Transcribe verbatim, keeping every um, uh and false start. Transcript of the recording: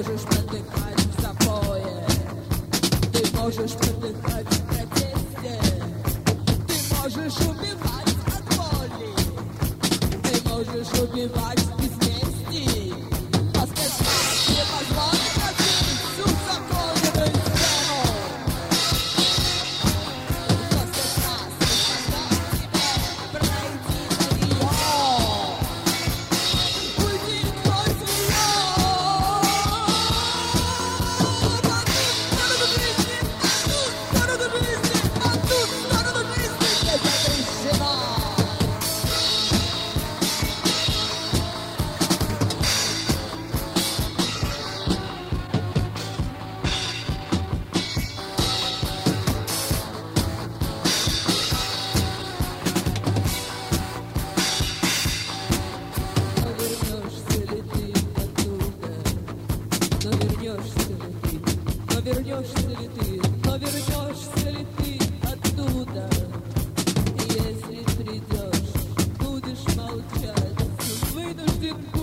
можешь протыкать в запое, ты можешь протыкать в протесте, ты можешь убивать от воли, ты можешь убивать без мести. Воскрешать не позволит разбить всю законную стену. Воскрешать не позволит тебе пройти на нее. Уйди сквозь нее. По ту сторону жизни, по ту сторону жизни, где запрещено. Но вернешься ли ты оттуда? Но вернешься ли ты? Но вернешься ли ты? Но вернешься ли ты оттуда? Если придешь, будешь молчать, вынужден